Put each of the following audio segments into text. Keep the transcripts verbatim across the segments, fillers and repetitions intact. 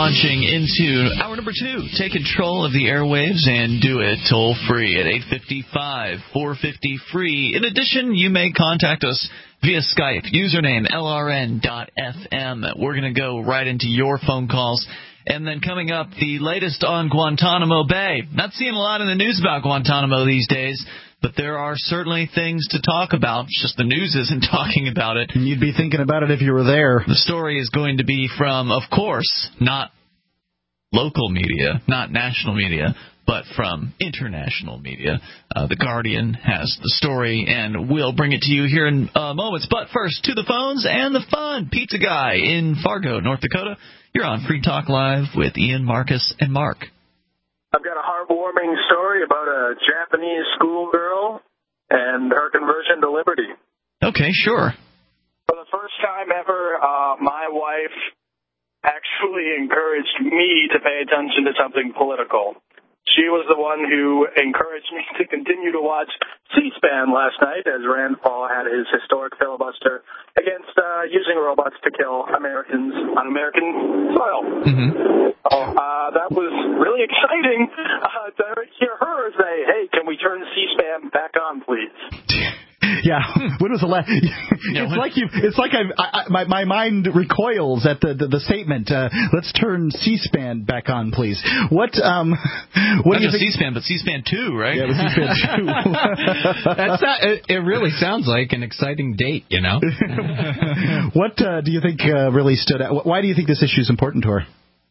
launching into hour number two. Take control of the airwaves and do it toll-free at eight five five, four five zero, free. In addition, you may contact us via Skype, username L R N dot F M. We're going to go right into your phone calls. And then coming up, the latest on Guantanamo Bay. Not seeing a lot in the news about Guantanamo these days, but there are certainly things to talk about. It's just the news isn't talking about it. And you'd be thinking about it if you were there. The story is going to be from, of course, not local media, not national media, but from international media. Uh, the Guardian has the story, and we'll bring it to you here in uh, moments. But first, to the phones and the fun. Pizza Guy in Fargo, North Dakota. You're on Free Talk Live with Ian, Marcus, and Mark. I've got a heartwarming story about a Japanese schoolgirl and her conversion to liberty. Okay, sure. For the first time ever, uh, my wife actually encouraged me to pay attention to something political. She was the one who encouraged me to continue to watch C-SPAN last night as Rand Paul had his historic filibuster against uh, using robots to kill Americans on American soil. Mm-hmm. So, uh, that was really exciting uh, to hear her say, hey, can we turn C-SPAN back on, please? Yeah, when was the last? It's like you. It's like I've, I, my my mind recoils at the the, the statement. Uh, let's turn C-SPAN back on, please. What um, what Not do you just think? C-SPAN, but C-SPAN two, right? Yeah, it was C-SPAN two. That's not, it, it really sounds like an exciting date, you know. What uh, do you think uh, really stood out? Why do you think this issue is important to her?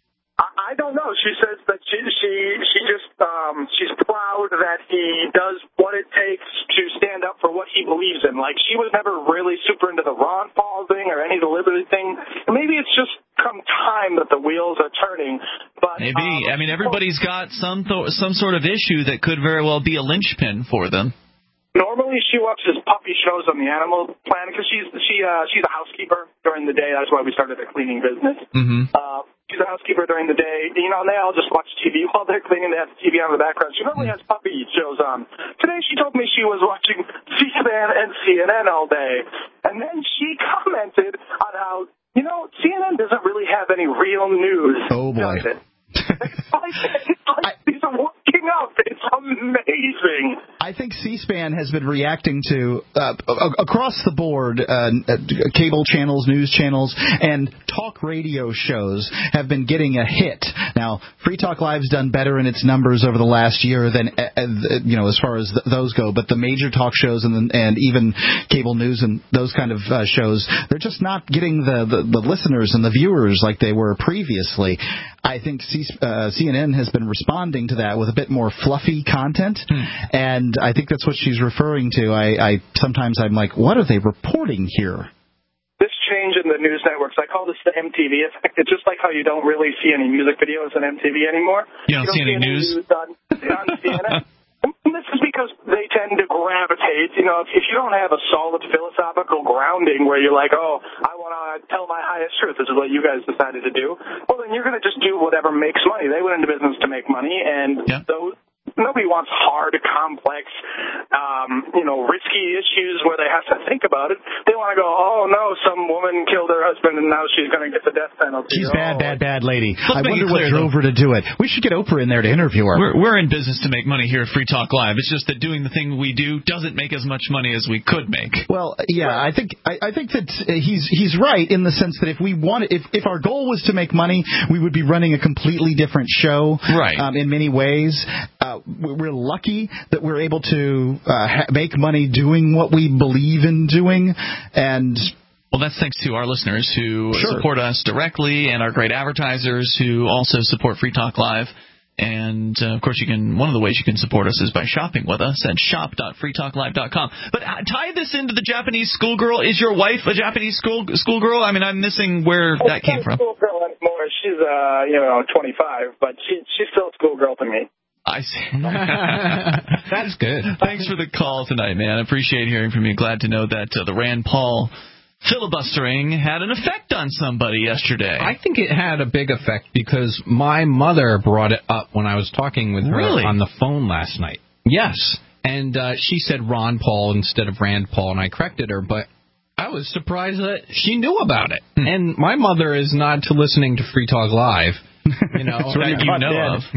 I don't know. She says that she she she just um, she's proud that he does what it takes to stand up for what he believes in. Like, she was never really super into the Ron Paul thing or any of the liberty thing. Maybe it's just come time that the wheels are turning. But maybe um, I mean everybody's got some th- some sort of issue that could very well be a linchpin for them. Normally, she watches puppy shows on the Animal Planet because she's she uh, she's a housekeeper during the day. That's why we started a cleaning business. Mm-hmm. Uh, she's a housekeeper during the day. You know, and they all just watch T V while they're cleaning. They have the T V on in the background. She normally has puppy shows on. Today, she told me she was watching C-SPAN and C N N all day, and then she commented on how, you know, C N N doesn't really have any real news. Oh boy. It's like, it's like these are working up. It's amazing. I think C-SPAN has been reacting to, uh, across the board, uh, cable channels, news channels, and talk radio shows have been getting a hit. Now, Free Talk Live's done better in its numbers over the last year than, uh, you know, as far as th- those go. But the major talk shows and, and even cable news and those kind of uh, shows, they're just not getting the, the, the listeners and the viewers like they were previously. I think C, uh, C N N has been responding to that with a bit more fluffy content, hmm. and I think that's what she's referring to. I, I sometimes I'm like, what are they reporting here? This change in the news networks, I call this the M T V effect. It's just like how you don't really see any music videos on M T V anymore. You don't, you don't see any, any news? news on, on C N N. And this is because they tend to gravitate. You know, if, if you don't have a solid philosophical grounding where you're like, oh, I want to tell my highest truth, this is what you guys decided to do, well, then you're going to just do whatever makes money. They went into business to make money, and yeah. those nobody wants hard, complex, um, you know, risky issues where they have to think about it. They want to go, oh, no, some woman killed her husband and now she's going to get the death penalty. She's oh. bad, bad, bad lady. Let's I wonder what clear, drove though. her to do it. We should get Oprah in there to interview her. We're, we're in business to make money here at Free Talk Live. It's just that doing the thing we do doesn't make as much money as we could make. Well, yeah, I think I, I think that he's he's right in the sense that if we wanted, if, if our goal was to make money, we would be running a completely different show. Right. Um, in many ways, uh, we're lucky that we're able to uh, ha- make money doing what we believe in doing, and well, that's thanks to our listeners who sure. support us directly and our great advertisers who also support Free Talk Live. And, uh, of course, you can. One of the ways you can support us is by shopping with us at shop dot free talk live dot com. But uh, tie this into the Japanese schoolgirl. Is your wife a Japanese school schoolgirl? I mean, I'm missing where well, that came from. Schoolgirl anymore. She's, uh, you know, twenty-five, but she, she's still a schoolgirl to me. I see. That's good. Thanks for the call tonight, man. I appreciate hearing from you. Glad to know that uh, the Rand Paul filibustering had an effect on somebody yesterday. I think it had a big effect because my mother brought it up when I was talking with her really? on the phone last night. Yes. And uh, she said Ron Paul instead of Rand Paul, and I corrected her, but I was surprised that she knew about it. Hmm. And my mother is not to listening to Free Talk Live. You know, that you know of.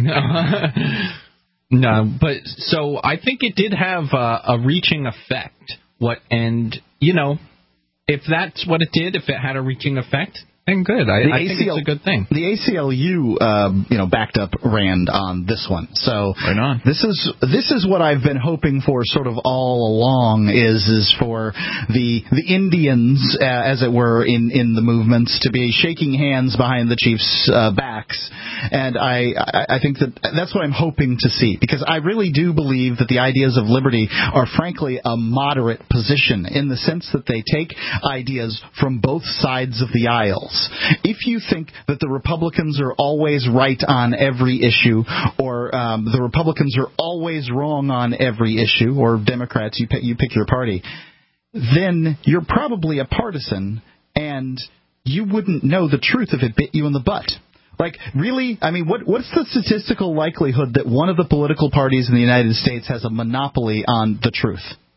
No, but so I think it did have a, a reaching effect. What and you know, if that's what it did, if it had a reaching effect, then good. I, I think it's a good thing. The A C L U, um, you know, backed up Rand on this one. So right on. This is this is what I've been hoping for, sort of all along. Is is for the the Indians, uh, as it were, in, in the movements to be shaking hands behind the chiefs' uh, backs, and I, I I think that that's what I'm hoping to see, because I really do believe that the ideas of liberty are frankly a moderate position in the sense that they take ideas from both sides of the aisle. If you think that the Republicans are always right on every issue, or um, the Republicans are always wrong on every issue, or Democrats, you pick, you pick your party, then you're probably a partisan, and you wouldn't know the truth if it bit you in the butt. Like, really? I mean, what what's the statistical likelihood that one of the political parties in the United States has a monopoly on the truth?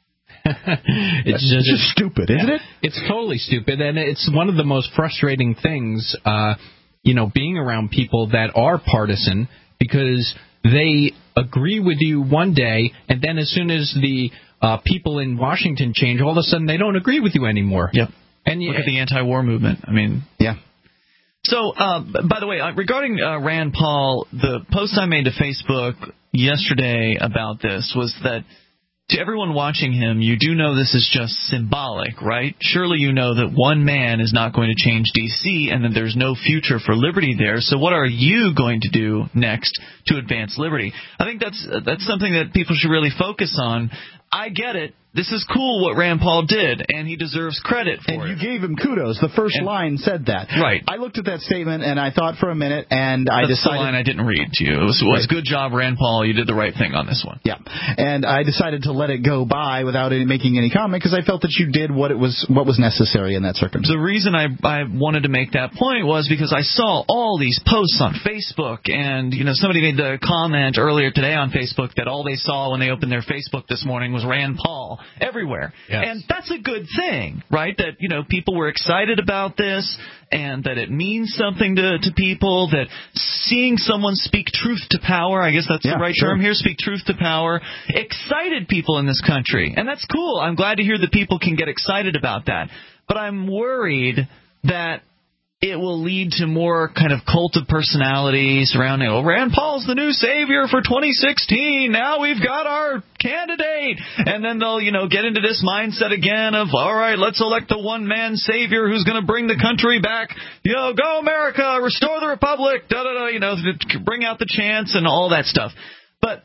it's, just, it's just stupid, isn't yeah, it? It's totally stupid, and it's one of the most frustrating things, uh, you know, being around people that are partisan, because they agree with you one day, and then as soon as the uh, people in Washington change, all of a sudden they don't agree with you anymore. Yep. And you, look at the anti-war movement. I mean, yeah. So, uh, by the way, uh, regarding uh, Rand Paul, the post I made to Facebook yesterday about this was that, to everyone watching him, you do know this is just symbolic, right? Surely you know that one man is not going to change D C and that there's no future for liberty there. So what are you going to do next to advance liberty? I think that's that's something that people should really focus on. I get it. This is cool what Rand Paul did, and he deserves credit for and it. And you gave him kudos. The first and, line said that. Right. I looked at that statement, and I thought for a minute, and I That's decided... the line I didn't read to you. It was, was right. Good job, Rand Paul. You did the right thing on this one. Yeah. And I decided to let it go by without any, making any comment, because I felt that you did what it was what was necessary in that circumstance. The reason I, I wanted to make that point was because I saw all these posts on Facebook, and you know somebody made the comment earlier today on Facebook that all they saw when they opened their Facebook this morning was Rand Paul everywhere. Yes. And that's a good thing, right? That, you know, people were excited about this and that it means something to, to people, that seeing someone speak truth to power, I guess that's yeah, the right sure. term here, speak truth to power, excited people in this country. And that's cool. I'm glad to hear that people can get excited about that. But I'm worried that it will lead to more kind of cult of personality surrounding, oh, Rand Paul's the new savior for twenty sixteen. Now we've got our candidate. And then they'll, you know, get into this mindset again of, all right, let's elect the one-man savior who's going to bring the country back. You know, go America, restore the republic, da-da-da, you know, bring out the chants and all that stuff. But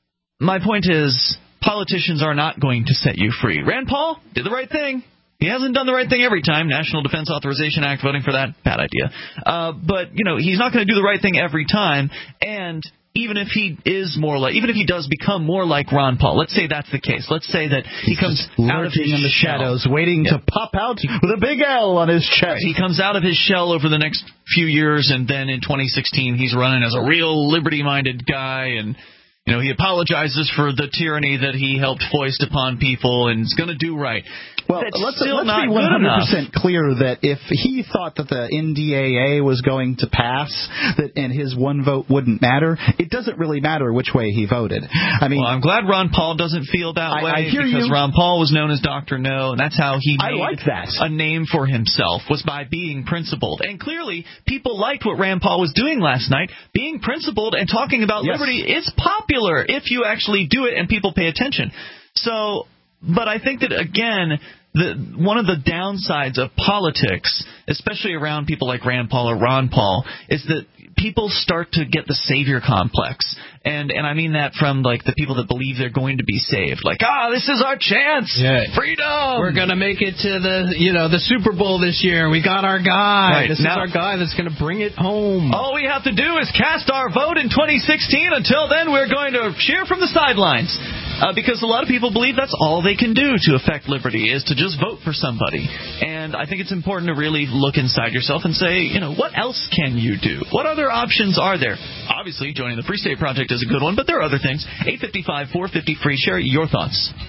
my point is, politicians are not going to set you free. Rand Paul did the right thing. He hasn't done the right thing every time. National Defense Authorization Act, voting for that, bad idea. Uh, but, you know, he's not going to do the right thing every time. And even if he is more like, even if he does become more like Ron Paul, let's say that's the case. Let's say that he comes out of his in the shell. shadows, waiting yeah. to pop out with a big L on his chest. He comes out of his shell over the next few years, and then in twenty sixteen he's running as a real liberty-minded guy, and you know, he apologizes for the tyranny that he helped foist upon people and is going to do right. Well, That's let's, still let's not be one hundred percent good enough. clear that if he thought that the N D A A was going to pass that and his one vote wouldn't matter, it doesn't really matter which way he voted. I mean, well, I'm glad Ron Paul doesn't feel that I, way I hear because you. Ron Paul was known as Doctor No, and that's how he I made like that. a name for himself, was by being principled. And clearly, people liked what Rand Paul was doing last night. Being principled and talking about yes. liberty is popular if you actually do it and people pay attention. So, but I think that, again, the, one of the downsides of politics, especially around people like Rand Paul or Ron Paul, is that people start to get the savior complex. And and I mean that from, like, the people that believe they're going to be saved. Like, ah, this is our chance. Yeah. Freedom. We're going to make it to the, you know, the Super Bowl this year. We got our guy. Right. This Now, is our guy that's going to bring it home. All we have to do is cast our vote in twenty sixteen. Until then, we're going to cheer from the sidelines. Uh, because a lot of people believe that's all they can do to affect liberty, is to just vote for somebody. And I think it's important to really look inside yourself and say, you know, what else can you do? What other options are there? Obviously, joining the Free State Project is a good one, but there are other things. eight five five, four five zero, free. Share your thoughts.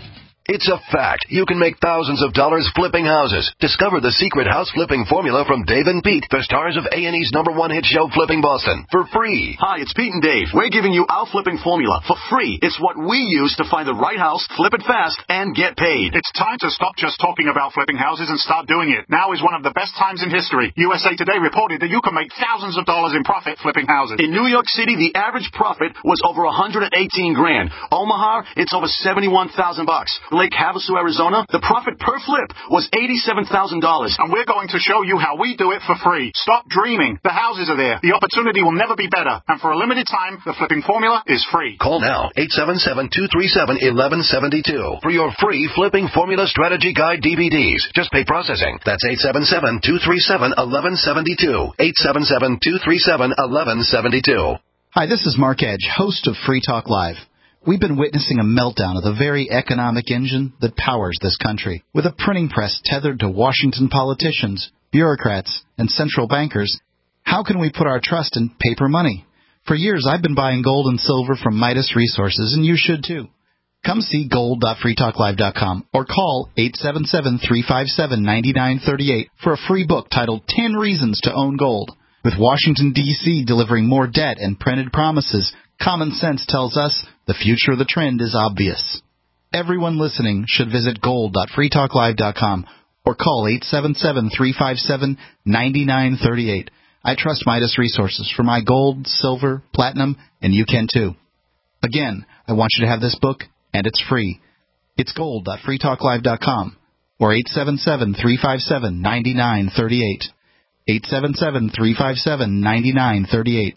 It's a fact. You can make thousands of dollars flipping houses. Discover the secret house flipping formula from Dave and Pete, the stars of A and E's number one hit show, Flipping Boston, for free. Hi, it's Pete and Dave. We're giving you our flipping formula for free. It's what we use to find the right house, flip it fast, and get paid. It's time to stop just talking about flipping houses and start doing it. Now is one of the best times in history. U S A Today reported that you can make thousands of dollars in profit flipping houses. In New York City, the average profit was over one hundred eighteen grand. Omaha, it's over seventy-one thousand bucks. Lake Havasu, Arizona, the profit per flip was eighty-seven thousand dollars. And we're going to show you how we do it for free. Stop dreaming. The houses are there. The opportunity will never be better. And for a limited time, the flipping formula is free. Call now, eight seven seven, two three seven, one one seven two for your free Flipping Formula Strategy Guide D V Ds. Just pay processing. That's eight seven seven, two three seven, one one seven two. eight seven seven, two three seven, one one seven two. Hi, this is Mark Edge, host of Free Talk Live. We've been witnessing a meltdown of the very economic engine that powers this country. With a printing press tethered to Washington politicians, bureaucrats, and central bankers, how can we put our trust in paper money? For years, I've been buying gold and silver from Midas Resources, and you should too. Come see gold dot free talk live dot com or call eight seven seven, three five seven, nine nine three eight for a free book titled ten Reasons to Own Gold. With Washington, D C delivering more debt and printed promises, common sense tells us the future of the trend is obvious. Everyone listening should visit gold dot free talk live dot com or call eight seven seven, three five seven, nine nine three eight. I trust Midas Resources for my gold, silver, platinum, and you can too. Again, I want you to have this book, and it's free. It's gold dot free talk live dot com or eight seven seven, three five seven, nine nine three eight. eight seven seven, three five seven, nine nine three eight.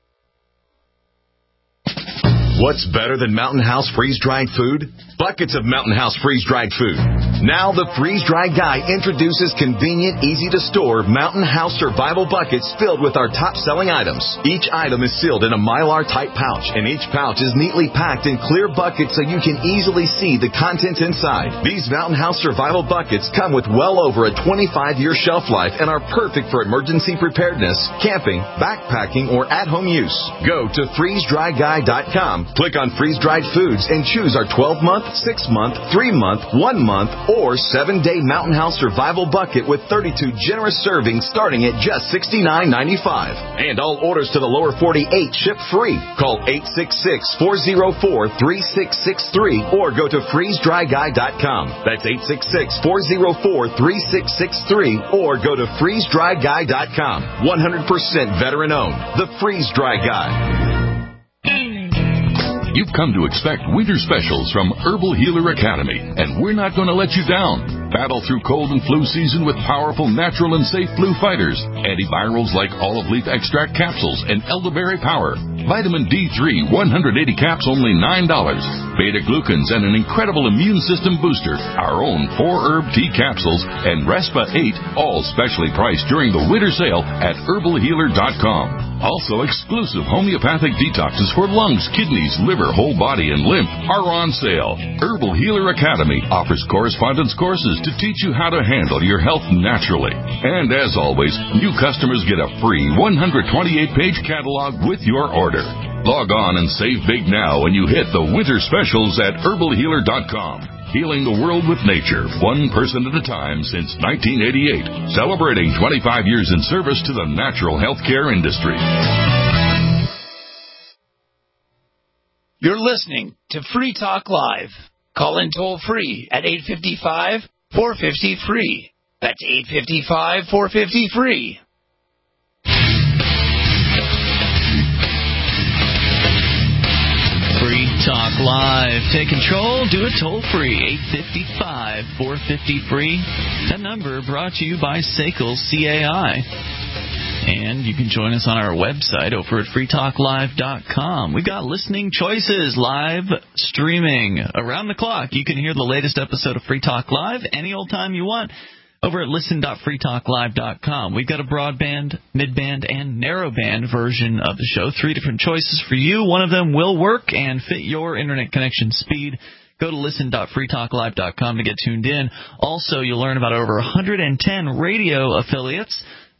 What's better than Mountain House freeze-dried food? Buckets of Mountain House freeze-dried food. Now the freeze-dried guy introduces convenient, easy-to-store Mountain House survival buckets filled with our top-selling items. Each item is sealed in a Mylar-type pouch, and each pouch is neatly packed in clear buckets so you can easily see the contents inside. These Mountain House survival buckets come with well over a twenty-five year shelf life and are perfect for emergency preparedness, camping, backpacking, or at-home use. Go to freeze dry guy dot com. Click on freeze-dried foods and choose our twelve-month, six-month, three-month, one-month, or seven-day Mountain House survival bucket with thirty-two generous servings starting at just sixty-nine ninety-five. And all orders to the lower forty-eight ship free. Call eight six six, four zero four, three six six three or go to freeze dry guy dot com. That's eight six six, four zero four, three six six three or go to freeze dry guy dot com. one hundred percent veteran-owned. The Freeze-Dry Guy. You've come to expect winter specials from Herbal Healer Academy, and we're not going to let you down. Battle through cold and flu season with powerful, natural, and safe flu fighters. Antivirals like olive leaf extract capsules and elderberry power. Vitamin D three, one hundred eighty caps, only nine dollars. Beta-glucans and an incredible immune system booster. Our own four-herb tea capsules and Respa eight, all specially priced during the winter sale at herbal healer dot com. Also, exclusive homeopathic detoxes for lungs, kidneys, liver, whole body, and lymph are on sale. Herbal Healer Academy offers correspondence courses to teach you how to handle your health naturally. And as always, new customers get a free one hundred twenty-eight page catalog with your order. Log on and save big now when you hit the winter specials at herbal healer dot com. Healing the world with nature, one person at a time since nineteen eighty-eight. Celebrating twenty-five years in service to the natural healthcare industry. You're listening to Free Talk Live. Call in toll free at eight five five, four five zero, free. That's eight five five, four five zero, free. Free Talk Live. Take control. Do it toll free. eight five five, four five zero, free. That number brought to you by S A C L C A I. And you can join us on our website over at free talk live dot com. We've got listening choices live streaming around the clock. You can hear the latest episode of Free Talk Live any old time you want over at listen dot free talk live dot com. We've got a broadband, midband, and narrowband version of the show. Three different choices for you. One of them will work and fit your internet connection speed. Go to listen dot free talk live dot com to get tuned in. Also, you'll learn about over one hundred ten radio affiliates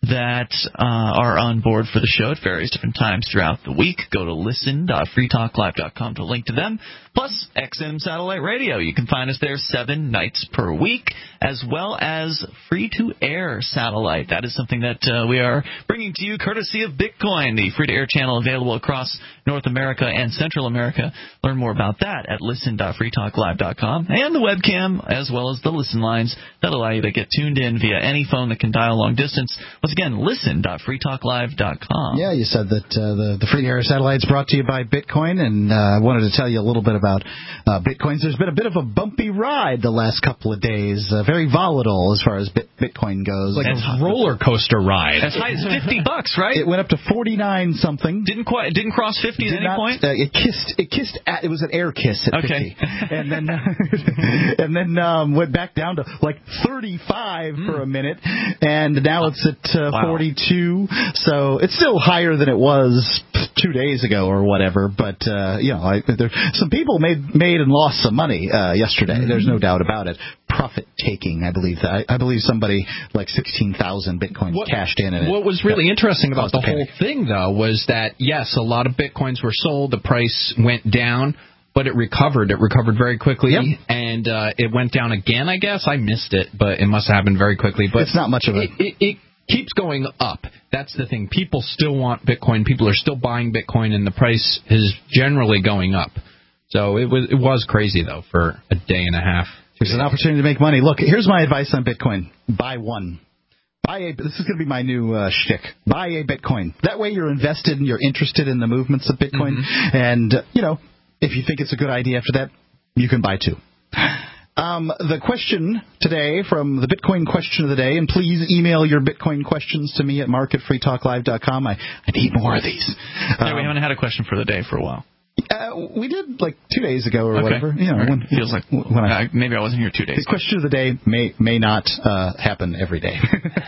that uh, are on board for the show at various different times throughout the week. Go to listen dot free talk live dot com to link to them. Plus, X M Satellite Radio. You can find us there seven nights per week, as well as free-to-air satellite. That is something that uh, we are bringing to you courtesy of Bitcoin, the free-to-air channel available across North America and Central America. Learn more about that at listen dot free talk live dot com, and the webcam, as well as the listen lines that allow you to get tuned in via any phone that can dial long distance. Once again, listen dot free talk live dot com. Yeah, you said that uh, the, the free-to-air satellite is brought to you by Bitcoin, and uh, I wanted to tell you a little bit about uh, Bitcoins. There's been a bit of a bumpy ride the last couple of days, uh, very volatile as far as bit, Bitcoin goes. Like a roller coaster ride. As high as fifty bucks, right? It went up to forty-nine something. Didn't quite, didn't cross fifty Did at any not, point. Uh, it kissed. It kissed. At, it was an air kiss at okay. fifty, and then and then um, went back down to like thirty-five mm. for a minute, and now it's at uh, wow. forty-two. So it's still higher than it was two days ago or whatever. But uh, you know, I, there, some people made made and lost some money uh, yesterday. Mm-hmm. There's no doubt about it. Profit taking, I believe that. I, I believe somebody like sixteen thousand bitcoins what, cashed in. And what it, was really yeah, interesting about the whole thing, though, was that yes, a lot of bitcoins were sold. The price went down. But it recovered. It recovered very quickly, yep. and uh, it went down again, I guess. I missed it, but it must have happened very quickly. But it's not much of a... It, it, it keeps going up. That's the thing. People still want Bitcoin. People are still buying Bitcoin, and the price is generally going up. So it was it was crazy, though, for a day and a half. There's an opportunity to make money. Look, here's my advice on Bitcoin. Buy one. Buy a, this is going to be my new uh, shtick. Buy a Bitcoin. That way you're invested and you're interested in the movements of Bitcoin. Mm-hmm. And, uh, you know... If you think it's a good idea after that, you can buy two. Um, the question today from the Bitcoin question of the day, and please email your Bitcoin questions to me at mark at free talk live dot com. I, I need more of these. Yeah, um, we haven't had a question for the day for a while. Uh, we did like two days ago or okay. whatever. You know, right. when, feels like when I, uh, maybe I wasn't here two days. The question of the day may may not uh, happen every day.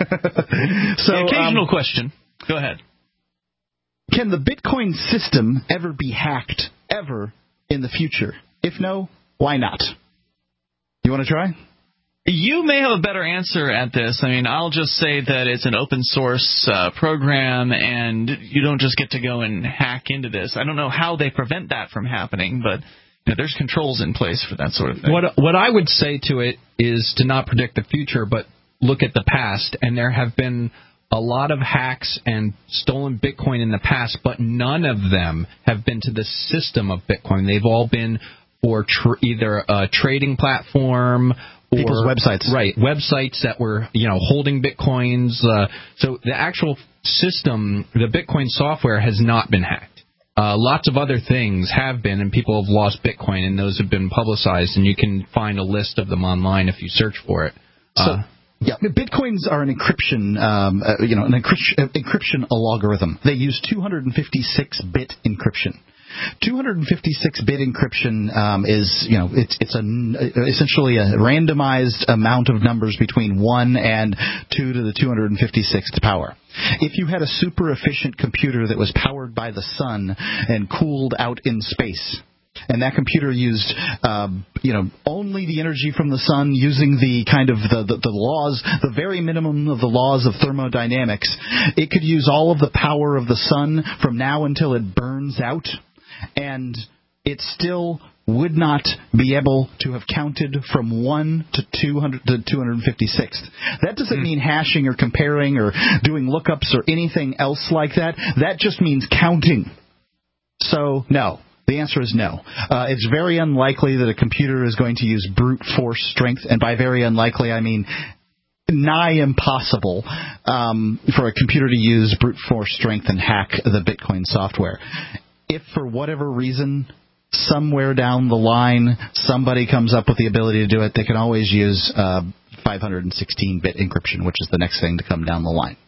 So the occasional um, question. Go ahead. Can the Bitcoin system ever be hacked? Ever? In the future? If no, why not? You want to try? You may have a better answer at this. I mean, I'll just say that it's an open source uh, program, and you don't just get to go and hack into this. I don't know how they prevent that from happening, but you know, there's controls in place for that sort of thing. What what I would say to it is to not predict the future, but look at the past, and there have been a lot of hacks and stolen Bitcoin in the past, but none of them have been to the system of Bitcoin. They've all been for tr- either a trading platform or people's websites, right? Websites that were, you know, holding Bitcoins. Uh, so the actual system, the Bitcoin software, has not been hacked. Uh, lots of other things have been, and people have lost Bitcoin, and those have been publicized, and you can find a list of them online if you search for it. So, uh, yeah, Bitcoins are an encryption, um, uh, you know, an encryption, uh, encryption algorithm. They use two fifty-six bit encryption. two fifty-six bit encryption um, is, you know, it's it's a, essentially a randomized amount of numbers between one and two to the two hundred fifty-sixth power. If you had a super efficient computer that was powered by the sun and cooled out in space, and that computer used, uh, you know, only the energy from the sun, using the kind of the, the, the laws, the very minimum of the laws of thermodynamics, it could use all of the power of the sun from now until it burns out, and it still would not be able to have counted from one to two hundred to two hundred fifty-sixth. That doesn't mm. mean hashing or comparing or doing lookups or anything else like that. That just means counting. So, no. The answer is no. Uh, it's very unlikely that a computer is going to use brute force strength, and by very unlikely, I mean nigh impossible um, for a computer to use brute force strength and hack the Bitcoin software. If for whatever reason, somewhere down the line, somebody comes up with the ability to do it, they can always use uh, five sixteen bit encryption, which is the next thing to come down the line.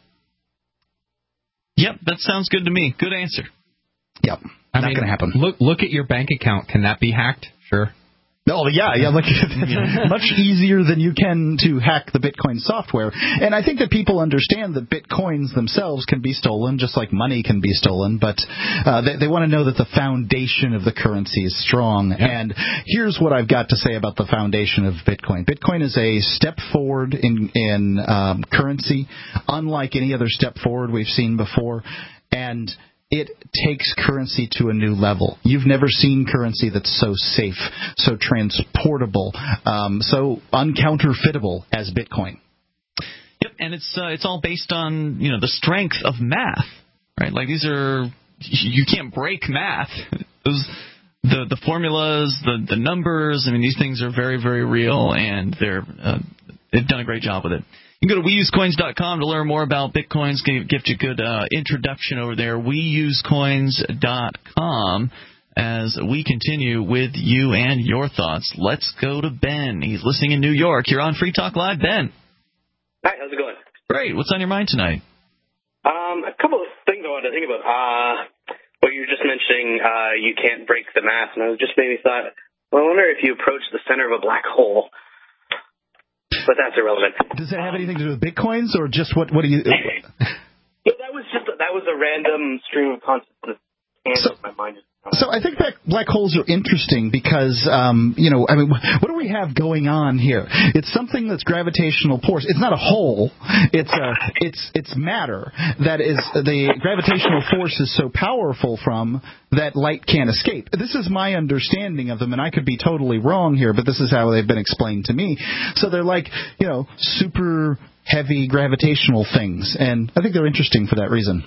Yep, that sounds good to me. Good answer. Yep. I Not mean, going to happen. Look, look at your bank account. Can that be hacked? Sure. Oh, yeah, yeah, like much easier than you can to hack the Bitcoin software. And I think that people understand that Bitcoins themselves can be stolen, just like money can be stolen, but uh, they, they want to know that the foundation of the currency is strong. Yeah. And here's what I've got to say about the foundation of Bitcoin. Bitcoin is a step forward in, in um, currency, unlike any other step forward we've seen before. And it takes currency to a new level. You've never seen currency that's so safe, so transportable, um, so uncounterfeitable as Bitcoin. Yep, and it's uh, it's all based on, you know, the strength of math, right? Like these are, you can't break math. Those, the the formulas, the the numbers. I mean, these things are very very real, and they're uh, they've done a great job with it. You can go to we use coins dot com to learn more about Bitcoins. Give, give you a good uh, introduction over there. we use coins dot com as we continue with you and your thoughts. Let's go to Ben. He's listening in New York. You're on Free Talk Live, Ben. Hi, how's it going? Great. What's on your mind tonight? Um, a couple of things I wanted to think about. Uh, what you were just mentioning, uh, you can't break the math, and I just maybe thought, well, I wonder if you approach the center of a black hole. But that's irrelevant. Does that have anything to do with Bitcoins, or just what? What do you? No, that was just that was a random stream of consciousness. So, my mind is so I think that black holes are interesting because, um, you know, I mean, what do we have going on here? It's something that's gravitational force. It's not a hole. It's a, it's it's matter that is the gravitational force is so powerful from that light can't escape. This is my understanding of them, and I could be totally wrong here, but this is how they've been explained to me. So they're like, you know, super heavy gravitational things, and I think they're interesting for that reason.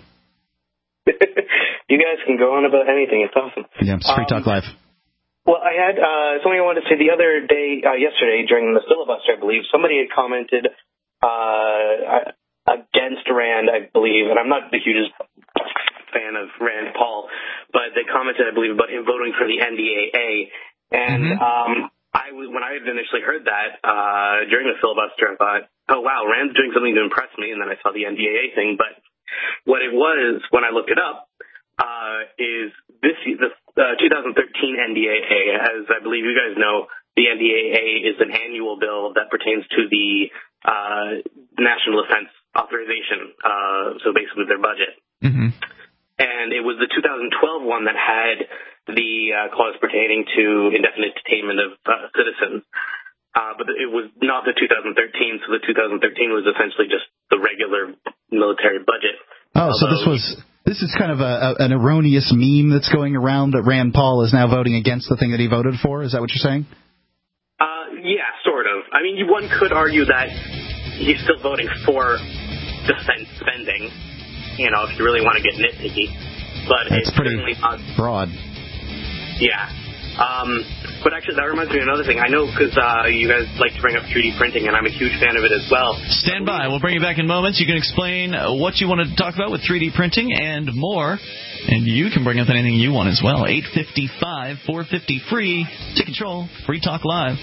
You guys can go on about anything. It's awesome. Yeah, it's Free Talk Live. Well, I had uh, something I wanted to say the other day, uh, yesterday, during the filibuster, I believe. Somebody had commented uh, against Rand, I believe, and I'm not the hugest fan of Rand Paul, but they commented, I believe, about him voting for the N D A A. And mm-hmm. um, I, when I had initially heard that uh, during the filibuster, I thought, oh, wow, Rand's doing something to impress me, and then I saw the N D A A thing. But what it was, when I looked it up, Uh, is this the uh, two thousand thirteen N D A A? As I believe you guys know, the N D A A is an annual bill that pertains to the uh, National Defense Authorization, uh, so basically their budget. Mm-hmm. And it was the two thousand twelve one that had the uh, clause pertaining to indefinite detainment of uh, citizens. Uh, but it was not the two thousand thirteen, so the two thousand thirteen was essentially just the regular military budget. Oh, so this was... This is kind of a, a, an erroneous meme that's going around that Rand Paul is now voting against the thing that he voted for. Is that what you're saying? Uh, yeah, sort of. I mean, one could argue that he's still voting for defense spending, you know, if you really want to get nitpicky. But that's it's pretty certainly not broad. Yeah. Um, but actually, that reminds me of another thing. I know because uh, you guys like to bring up three D printing, and I'm a huge fan of it as well. Stand by. We'll bring you back in moments. You can explain what you want to talk about with three D printing and more. And you can bring up anything you want as well. eight five five, four five zero, free. Take control. Free Talk Live.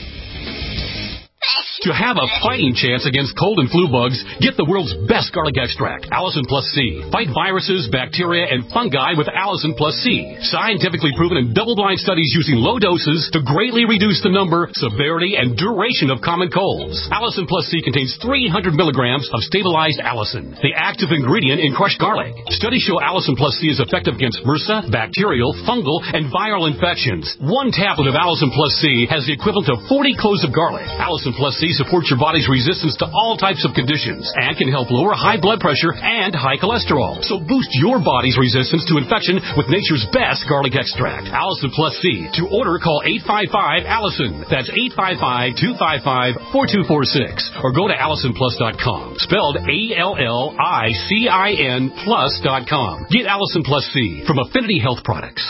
To have a fighting chance against cold and flu bugs, get the world's best garlic extract, Allison Plus C. Fight viruses, bacteria, and fungi with Allison Plus C. Scientifically proven in double-blind studies using low doses to greatly reduce the number, severity, and duration of common colds. Allison Plus C contains three hundred milligrams of stabilized allicin, the active ingredient in crushed garlic. Studies show Allison Plus C is effective against MRSA, bacterial, fungal, and viral infections. One tablet of Allison Plus C has the equivalent of forty cloves of garlic. Allison Plus C supports your body's resistance to all types of conditions and can help lower high blood pressure and high cholesterol. So boost your body's resistance to infection with nature's best garlic extract, Allison Plus C. To order, call eight five five, Allison. That's eight five five, two five five, four two four six. Or go to allison plus dot com, spelled A L L I C I N plus dot com. Get Allison Plus C from Affinity Health Products.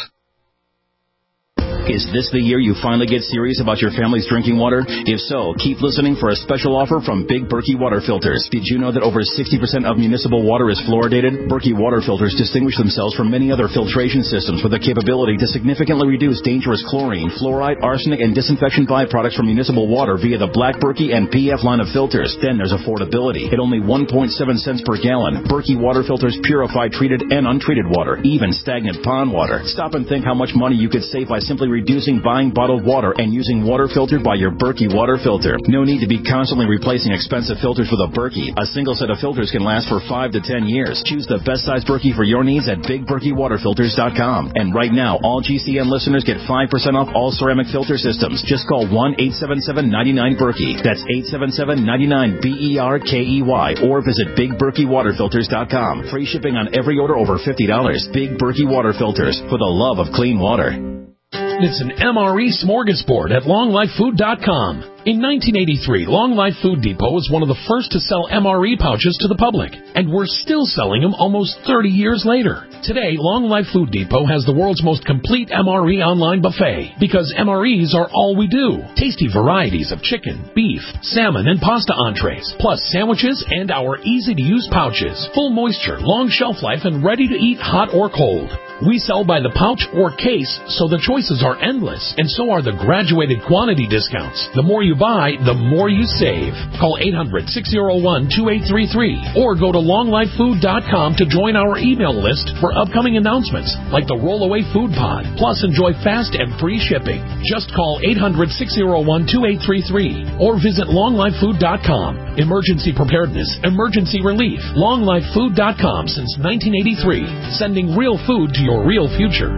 Is this the year you finally get serious about your family's drinking water? If so, keep listening for a special offer from Big Berkey Water Filters. Did you know that over sixty percent of municipal water is fluoridated? Berkey Water Filters distinguish themselves from many other filtration systems with the capability to significantly reduce dangerous chlorine, fluoride, arsenic, and disinfection byproducts from municipal water via the Black Berkey and P F line of filters. Then there's affordability. At only one point seven cents per gallon, Berkey Water Filters purify treated and untreated water, even stagnant pond water. Stop and think how much money you could save by simply reducing buying bottled water and using water filtered by your Berkey water filter. No need to be constantly replacing expensive filters with a Berkey. A single set of filters can last for five to ten years. Choose the best size Berkey for your needs at big berkey water filters dot com. And right now, all G C N listeners get five percent off all ceramic filter systems. Just call one eight seven seven, nine nine, Berkey. That's eight seven seven, nine nine, B E R K E Y. Or visit big berkey water filters dot com. Free shipping on every order over fifty dollars. Big Berkey Water Filters, for the love of clean water. It's an M R E smorgasbord at long life food dot com. In nineteen eighty-three, Long Life Food Depot was one of the first to sell M R E pouches to the public, and we're still selling them almost thirty years later. Today, Long Life Food Depot has the world's most complete M R E online buffet, because M R Es are all we do. Tasty varieties of chicken, beef, salmon, and pasta entrees, plus sandwiches and our easy-to-use pouches. Full moisture, long shelf life, and ready to eat hot or cold. We sell by the pouch or case, so the choices are endless, and so are the graduated quantity discounts. The more you buy, the more you save. Call eight hundred, six oh one, two eight three three or go to long life food dot com to join our email list for upcoming announcements like the Rollaway Food Pod. Plus, enjoy fast and free shipping. Just call eight hundred, six oh one, two eight three three or visit long life food dot com. Emergency preparedness, emergency relief. long life food dot com since nineteen eighty-three, sending real food to your real future.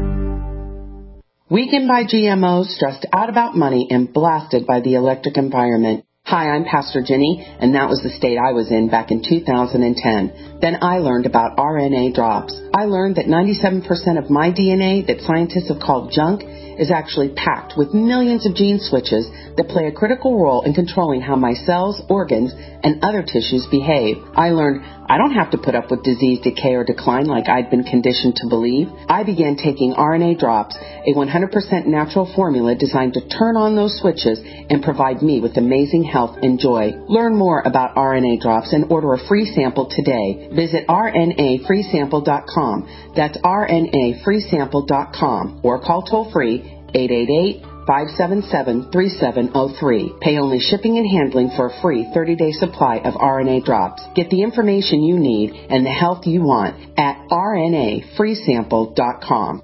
Weakened by G M Os, stressed out about money, and blasted by the electric environment. Hi, I'm Pastor Jenny, and that was the state I was in back in two thousand ten. Then I learned about R N A drops. I learned that ninety-seven percent of my D N A that scientists have called junk is actually packed with millions of gene switches that play a critical role in controlling how my cells, organs, and other tissues behave. I learned I don't have to put up with disease, decay, or decline like I'd been conditioned to believe. I began taking R N A drops, a one hundred percent natural formula designed to turn on those switches and provide me with amazing health and joy. Learn more about R N A drops and order a free sample today. Visit R N A free sample dot com. That's R N A free sample dot com or call toll free eight eight eight, five seven seven, three seven zero three. Pay only shipping and handling for a free thirty-day supply of R N A drops. Get the information you need and the health you want at R N A free sample dot com.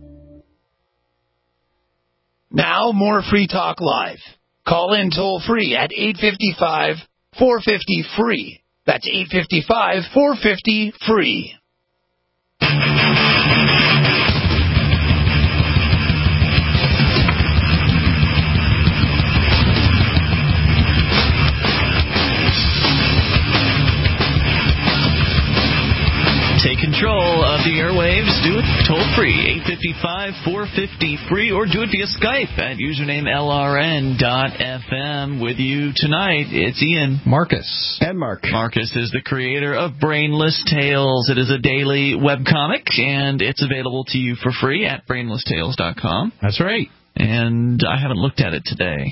Now, more Free Talk Live. Call in toll free at eight five five, four five zero, free. That's eight five five, four five zero, free. Take control of the airwaves. Do it toll free. eight five five, four five zero, free, or do it via Skype at username L R N dot F M. With you tonight, it's Ian, Marcus, and Mark. Marcus is the creator of Brainless Tales. It is a daily webcomic, and it's available to you for free at brainless tales dot com. That's right. And I haven't looked at it today.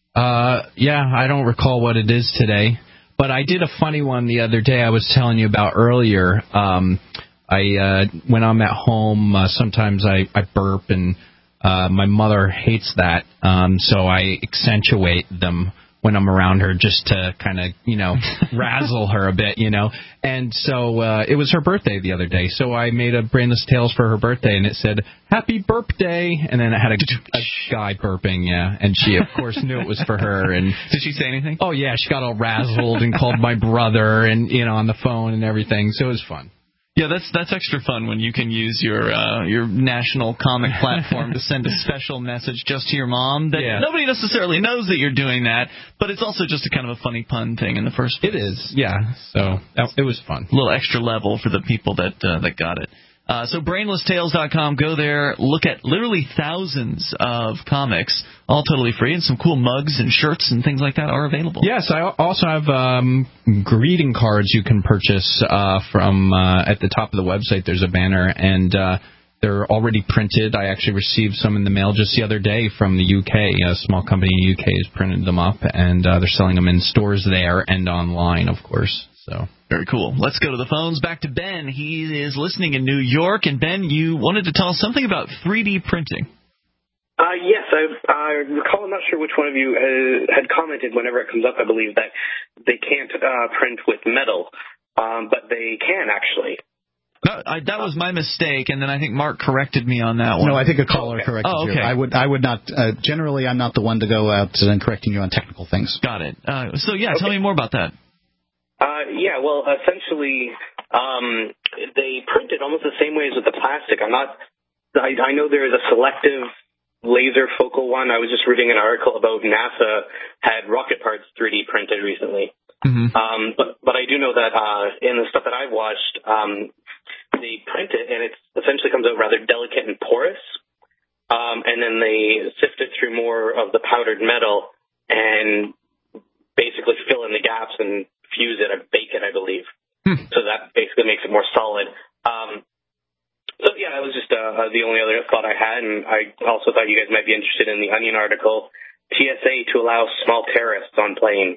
Uh, yeah, I don't recall what it is today. But I did a funny one the other day I was telling you about earlier. Um, I uh, when I'm at home, uh, sometimes I, I burp, and uh, my mother hates that, um, so I accentuate them when I'm around her just to kind of, you know, razzle her a bit, you know. And so uh, it was her birthday the other day, so I made a Brainless Tales for her birthday, and it said, Happy Burp Day, and then it had a, a guy burping, yeah, and she, of course, knew it was for her. And did she say anything? Oh, yeah, she got all razzled and called my brother and, you know, on the phone and everything, so it was fun. Yeah, that's that's extra fun when you can use your uh, your national comic platform to send a special message just to your mom that yeah. nobody necessarily knows that you're doing that, but it's also just a kind of a funny pun thing in the first place. It is, yeah. So that, it was fun. A little extra level for the people that uh, that got it. Uh, so brainless tales dot com, go there, look at literally thousands of comics, all totally free, and some cool mugs and shirts and things like that are available. Yes, I also have um, greeting cards you can purchase uh, from uh, at the top of the website. There's a banner, and uh, they're already printed. I actually received some in the mail just the other day from the U K. A small company in the U K has printed them up, and uh, they're selling them in stores there and online, of course. So very cool. Let's go to the phones. Back to Ben. He is listening in New York. And, Ben, you wanted to tell us something about three D printing. Uh, yes, I, I recall, I'm not sure which one of you uh, had commented whenever it comes up, I believe, that they can't uh, print with metal, um, but they can actually. No, I, that was my mistake, and then I think Mark corrected me on that one. No, I think a caller corrected oh, okay. you. I would, I would not. Uh, generally, I'm not the one to go out and correcting you on technical things. Got it. Uh, so yeah, okay. tell me more about that. Uh, yeah, well, essentially, um, they print it almost the same way as with the plastic. I'm not. I, I know there is a selective laser focal one. I was just reading an article about NASA had rocket parts three D printed recently. Mm-hmm. Um, but but I do know that uh, in the stuff that I've watched, um, they print it and it essentially comes out rather delicate and porous. Um, and then they sift it through more of the powdered metal and basically fill in the gaps and fuse it or bake it, I believe. Hmm. So that basically makes it more solid. Um, so yeah, that was just uh, the only other thought I had, and I also thought you guys might be interested in the Onion article. T S A to allow small terrorists on plane.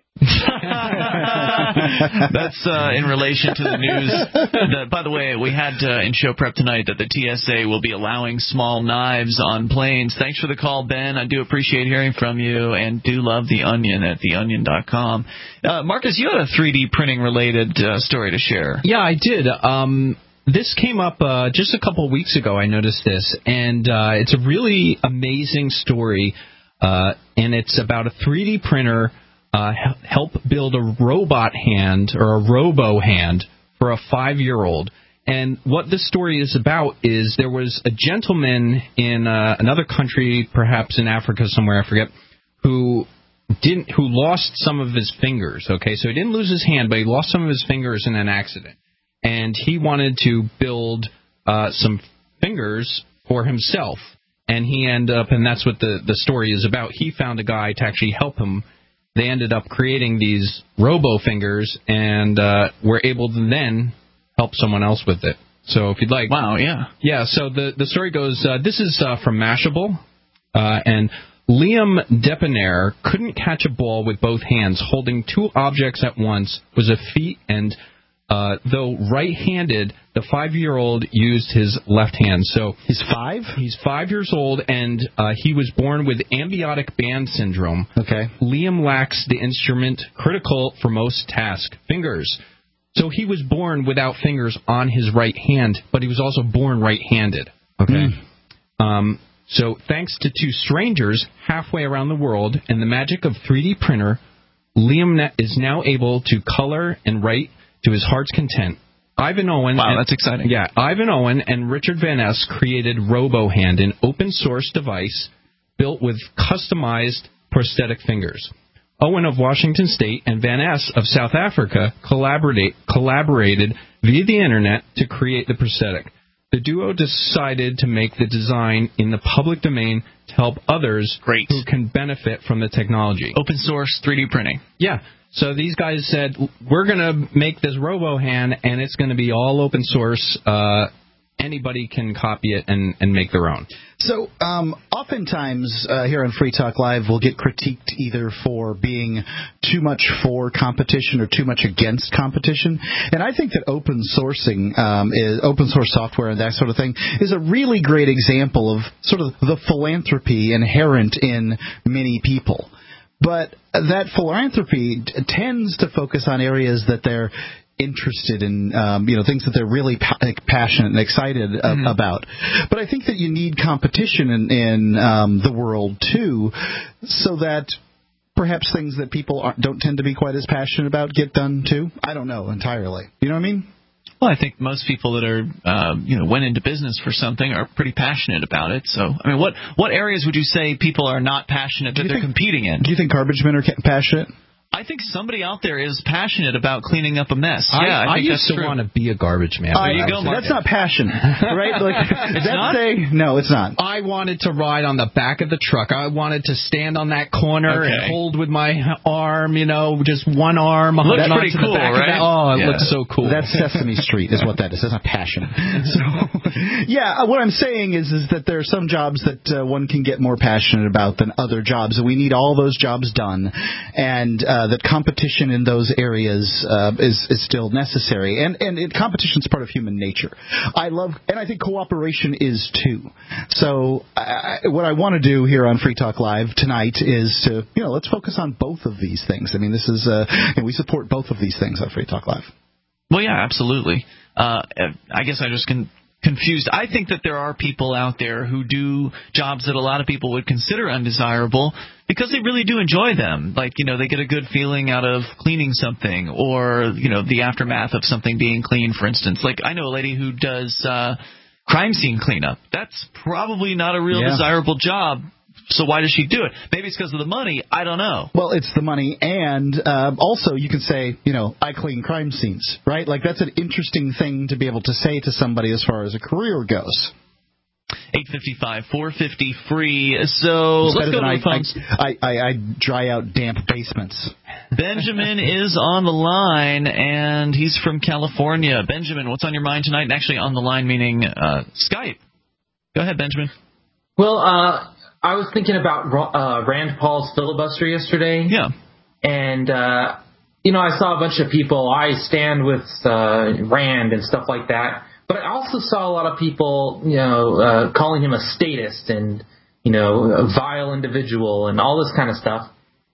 That's uh, in relation to the news. That, by the way, we had uh, in show prep tonight that the T S A will be allowing small knives on planes. Thanks for the call, Ben. I do appreciate hearing from you, and do love the Onion at the onion dot com. Uh, Marcus, you had a three D printing related uh, story to share. Yeah, I did. Um, this came up uh, just a couple of weeks ago. I noticed this, and uh, it's a really amazing story. Uh, and it's about a three D printer uh, help build a robot hand or a robo hand for a five-year-old. And what this story is about is there was a gentleman in uh, another country, perhaps in Africa somewhere, I forget, who didn't who lost some of his fingers. Okay, so he didn't lose his hand, but he lost some of his fingers in an accident, and he wanted to build uh, some fingers for himself. And he ended up, and that's what the, the story is about, he found a guy to actually help him. They ended up creating these robo-fingers and uh, were able to then help someone else with it. So if you'd like... Wow, yeah. Yeah, so the, the story goes, uh, this is uh, from Mashable, uh, and Liam Depinair couldn't catch a ball with both hands. Holding two objects at once was a feat, and uh, though right-handed, the five-year-old used his left hand. So he's five? He's five years old, and uh, he was born with ambiotic band syndrome. Okay. Liam lacks the instrument critical for most tasks, fingers. So he was born without fingers on his right hand, but he was also born right-handed. Okay. Mm. Um, so thanks to two strangers halfway around the world and the magic of three D printer, Liam is now able to color and write to his heart's content. Ivan Owen. Wow, and, that's exciting. Yeah, Ivan Owen and Richard Van Ness created RoboHand, an open-source device built with customized prosthetic fingers. Owen of Washington State and Van Ness of South Africa collaborate, collaborated via the Internet to create the prosthetic. The duo decided to make the design in the public domain to help others Great. who can benefit from the technology. Open source three D printing. Yeah. So these guys said, we're going to make this RoboHand, and it's going to be all open source. Uh, anybody can copy it and, and make their own. So um, oftentimes uh, here on Free Talk Live, we'll get critiqued either for being too much for competition or too much against competition. And I think that open sourcing, um, is, open source software and that sort of thing is a really great example of sort of the philanthropy inherent in many people. But that philanthropy t- tends to focus on areas that they're interested in, um, you know, things that they're really pa- passionate and excited uh, mm-hmm. about. But I think that you need competition in, in um, the world, too, so that perhaps things that people aren't, don't tend to be quite as passionate about get done, too. I don't know entirely. You know what I mean? Well, I think most people that are, um, you know, went into business for something are pretty passionate about it. So, I mean, what what areas would you say people are not passionate that they're think, competing in? Do you think garbage men are passionate? I think somebody out there is passionate about cleaning up a mess. I, yeah, I, I think used that's to true. want to be a garbage man. There you go, Mark. That's not passion, right? Like, it's that's not? a, no, it's not. I wanted to ride on the back of the truck. I wanted to stand on that corner okay. and hold with my arm, you know, just one arm. Looks pretty cool, the back right? Of that. Oh, it yeah. looks so cool. That's Sesame Street is what that is. That's not passion. So, yeah, what I'm saying is is that there are some jobs that uh, one can get more passionate about than other jobs, and we need all those jobs done, and uh, that competition in those areas uh, is, is still necessary. And, and it, competition is part of human nature. I love, and I think cooperation is too. So I, what I want to do here on Free Talk Live tonight is to, you know, let's focus on both of these things. I mean, this is, uh, and we support both of these things on Free Talk Live. Well, yeah, absolutely. uh, I guess I just can. confused. I think that there are people out there who do jobs that a lot of people would consider undesirable because they really do enjoy them. Like, you know, they get a good feeling out of cleaning something or, you know, the aftermath of something being clean, for instance. Like, I know a lady who does uh, crime scene cleanup. That's probably not a real yeah. desirable job. So why does she do it? Maybe it's because of the money. I don't know. Well, it's the money, and uh, also you can say, you know, I clean crime scenes, right? Like, that's an interesting thing to be able to say to somebody as far as a career goes. eight five five, four five zero, free. So it's let's go to I, the phones. I, I, I dry out damp basements. Benjamin is on the line, and he's from California. Benjamin, what's on your mind tonight? And actually on the line meaning uh, Skype. Go ahead, Benjamin. Well, uh... I was thinking about uh, Rand Paul's filibuster yesterday. Yeah. And, uh, you know, I saw a bunch of people, I stand with uh, Rand and stuff like that. But I also saw a lot of people, you know, uh, calling him a statist and, you know, a vile individual and all this kind of stuff.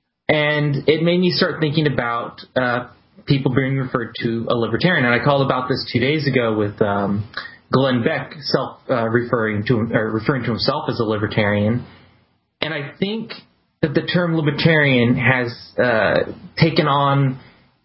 And it made me start thinking about uh, people being referred to a libertarian. And I called about this two days ago with um, Glenn Beck self uh, referring to or referring to himself as a libertarian. And I think that the term libertarian has uh, taken on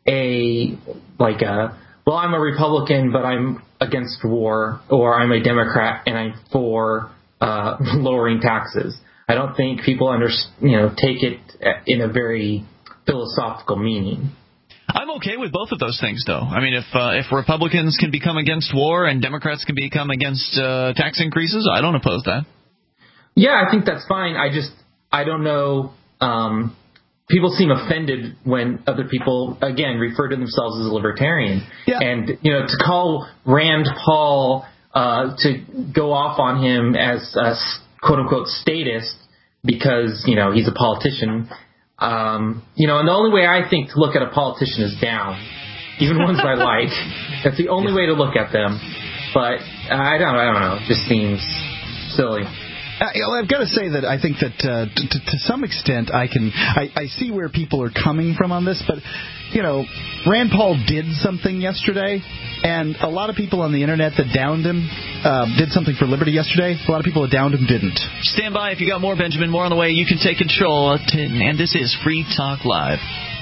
a, like a, well, I'm a Republican, but I'm against war, or I'm a Democrat and I'm for uh, lowering taxes. I don't think people under, you know, take it in a very philosophical meaning. I'm okay with both of those things, though. I mean, if uh, if Republicans can become against war and Democrats can become against uh, tax increases, I don't oppose that. Yeah, I think that's fine. I just, I don't know. Um, people seem offended when other people, again, refer to themselves as a libertarian. Yeah. And, you know, to call Rand Paul, uh, to go off on him as a quote-unquote statist because, you know, he's a politician. Um, you know, and the only way I think to look at a politician is down, even ones I like. That's the only way to look at them. But I don't, I don't know. It just seems silly. Uh, I've got to say that I think that uh, t- t- to some extent I can I, I see where people are coming from on this, but you know, Rand Paul did something yesterday, and a lot of people on the internet that downed him uh, did something for liberty yesterday. A lot of people that downed him didn't. Stand by if you got more, Benjamin. More on the way. You can take control, and this is Free Talk Live.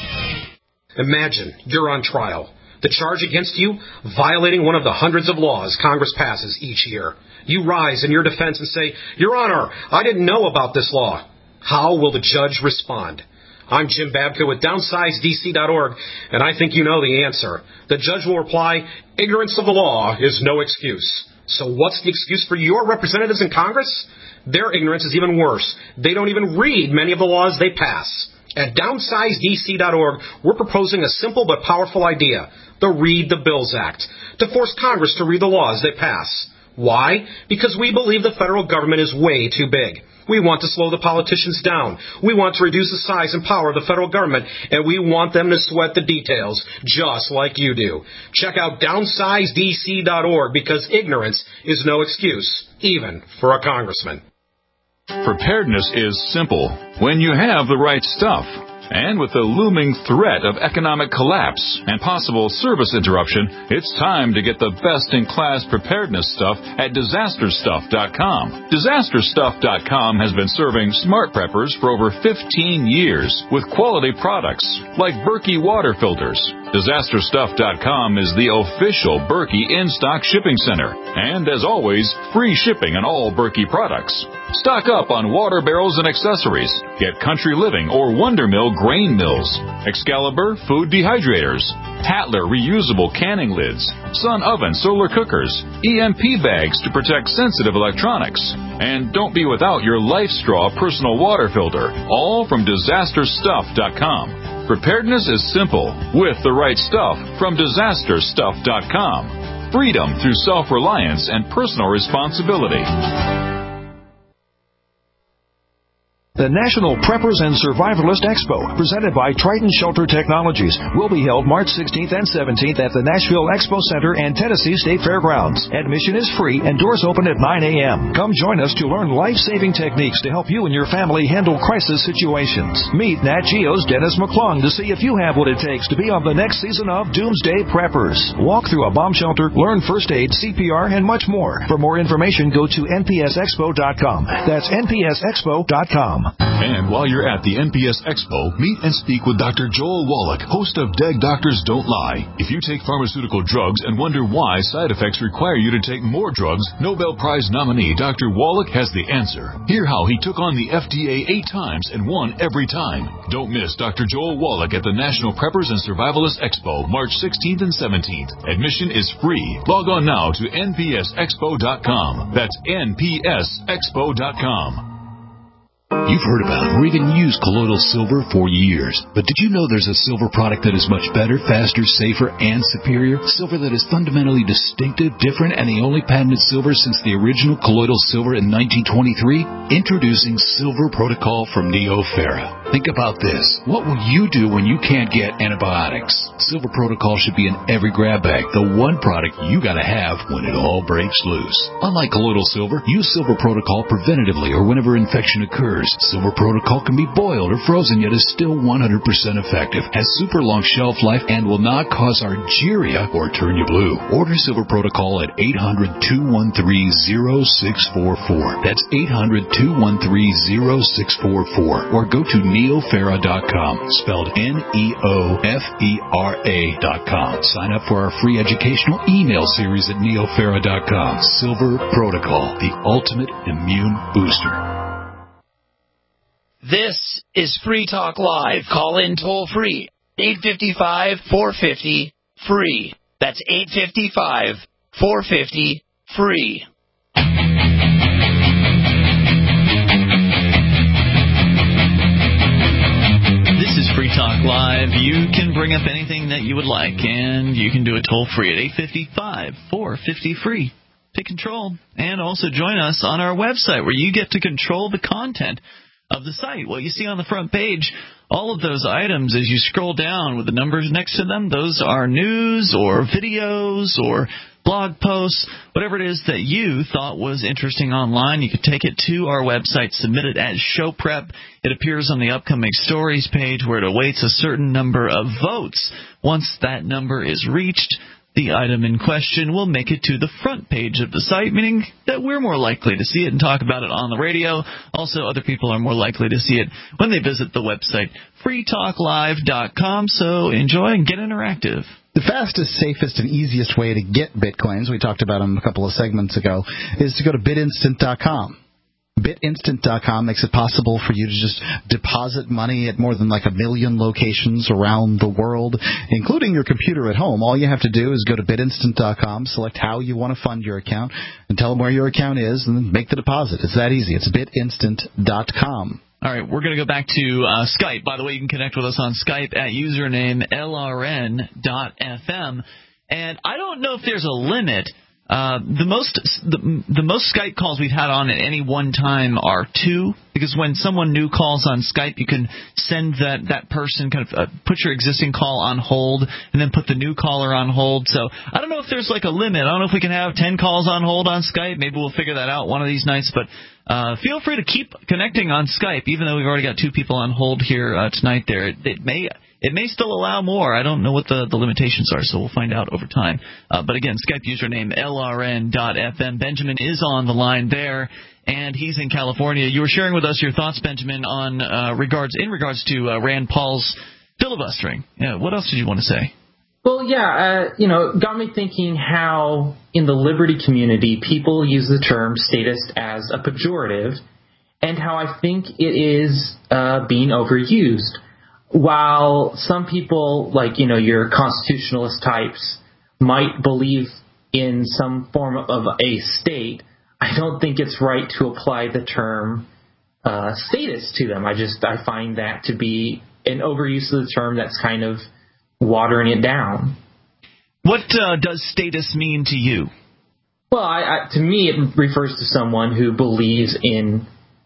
Imagine you're on trial. The charge against you, violating one of the hundreds of laws Congress passes each year. You rise in your defense and say, Your Honor, I didn't know about this law. How will the judge respond? I'm Jim Babka with downsize D C dot org, and I think you know the answer. The judge will reply, ignorance of the law is no excuse. So what's the excuse for your representatives in Congress? Their ignorance is even worse. They don't even read many of the laws they pass. At downsize D C dot org, we're proposing a simple but powerful idea, the Read the Bills Act, to force Congress to read the laws they pass. Why? Because we believe the federal government is way too big. We want to slow the politicians down. We want to reduce the size and power of the federal government, and we want them to sweat the details, just like you do. Check out downsize D C dot org, because ignorance is no excuse, even for a congressman. Preparedness is simple when you have the right stuff. And with the looming threat of economic collapse and possible service interruption, it's time to get the best-in-class preparedness stuff at disaster stuff dot com. disaster stuff dot com has been serving smart preppers for over fifteen years with quality products like Berkey water filters. disaster stuff dot com is the official Berkey in-stock shipping center. And as always, free shipping on all Berkey products. Stock up on water barrels and accessories. Get Country Living or Wonder Mill grain mills, Excalibur food dehydrators, Hatler reusable canning lids, Sun oven solar cookers, E M P bags to protect sensitive electronics. And don't be without your Life Straw personal water filter, all from disaster stuff dot com. Preparedness is simple with the right stuff from disaster stuff dot com. Freedom through self-reliance and personal responsibility. The National Preppers and Survivalist Expo, presented by Triton Shelter Technologies, will be held March sixteenth and seventeenth at the Nashville Expo Center and Tennessee State Fairgrounds. Admission is free and doors open at nine a.m. Come join us to learn life-saving techniques to help you and your family handle crisis situations. Meet Nat Geo's Dennis McClung to see if you have what it takes to be on the next season of Doomsday Preppers. Walk through a bomb shelter, learn first aid, C P R, and much more. For more information, go to N P S expo dot com. That's N P S expo dot com. And while you're at the N P S Expo, meet and speak with Doctor Joel Wallach, host of Deg Doctors Don't Lie. If you take pharmaceutical drugs and wonder why side effects require you to take more drugs, Nobel Prize nominee Doctor Wallach has the answer. Hear how he took on the F D A eight times and won every time. Don't miss Doctor Joel Wallach at the National Preppers and Survivalists Expo, March sixteenth and seventeenth. Admission is free. Log on now to N P S expo dot com. That's N P S expo dot com. You've heard about or even used colloidal silver for years, but did you know there's a silver product that is much better, faster, safer, and superior? Silver that is fundamentally distinctive, different, and the only patented silver since the original colloidal silver in nineteen twenty-three? Introducing Silver Protocol from NeoFera. Think about this. What will you do when you can't get antibiotics? Silver Protocol should be in every grab bag, the one product you gotta have when it all breaks loose. Unlike colloidal silver, use Silver Protocol preventatively or whenever infection occurs. Silver Protocol can be boiled or frozen, yet is still one hundred percent effective, has super long shelf life, and will not cause argyria or turn you blue. Order Silver Protocol at eight hundred, two one three, zero six four four. That's eight hundred, two one three, zero six four four. Or go to neofera dot com, spelled N E O F E R A dot com. Sign up for our free educational email series at neofera dot com. Silver Protocol, the ultimate immune booster. This is Free Talk Live. Call in toll free. eight five five, four five zero, free. That's eight five five, four five zero, free. This is Free Talk Live. You can bring up anything that you would like, and you can do it toll free at eight five five, four five zero, free. Take control, and also join us on our website where you get to control the content of the site. What you see on the front page, all of those items as you scroll down with the numbers next to them, those are news or videos or blog posts, whatever it is that you thought was interesting online. You could take it to our website, submit it as show prep. It appears on the upcoming stories page where it awaits a certain number of votes. Once that number is reached, the item in question will make it to the front page of the site, meaning that we're more likely to see it and talk about it on the radio. Also, other people are more likely to see it when they visit the website, free talk live dot com. So enjoy and get interactive. The fastest, safest, and easiest way to get Bitcoins, we talked about them a couple of segments ago, is to go to bit instant dot com. bit instant dot com makes it possible for you to just deposit money at more than like a million locations around the world, including your computer at home. All you have to do is go to bit instant dot com, select how you want to fund your account, and tell them where your account is, and then make the deposit. It's that easy. It's bit instant dot com. All right, we're going to go back to uh, Skype. By the way, you can connect with us on Skype at username L R N dot F M. And I don't know if there's a limit. Uh, the most the, the most Skype calls we've had on at any one time are two, because when someone new calls on Skype, you can send that, that person, kind of uh, put your existing call on hold, and then put the new caller on hold. So I don't know if there's like a limit. I don't know if we can have ten calls on hold on Skype. Maybe we'll figure that out one of these nights. But uh, feel free to keep connecting on Skype, even though we've already got two people on hold here uh, tonight. There, it, it may. It may still allow more. I don't know what the, the limitations are, so we'll find out over time. Uh, but again, Skype username L R N dot F M. Benjamin is on the line there, and he's in California. You were sharing with us your thoughts, Benjamin, on uh, regards in regards to uh, Rand Paul's filibustering. Yeah, what else did you want to say? Well, yeah, uh, you know, it got me thinking how in the liberty community people use the term statist as a pejorative, and how I think it is uh, being overused. While some people, like, you know, your constitutionalist types, might believe in some form of a state, I don't think it's right to apply the term uh, statist to them. I just I find that to be an overuse of the term that's kind of watering it down. What uh, does status mean to you? Well, I, I, to me, it refers to someone who believes in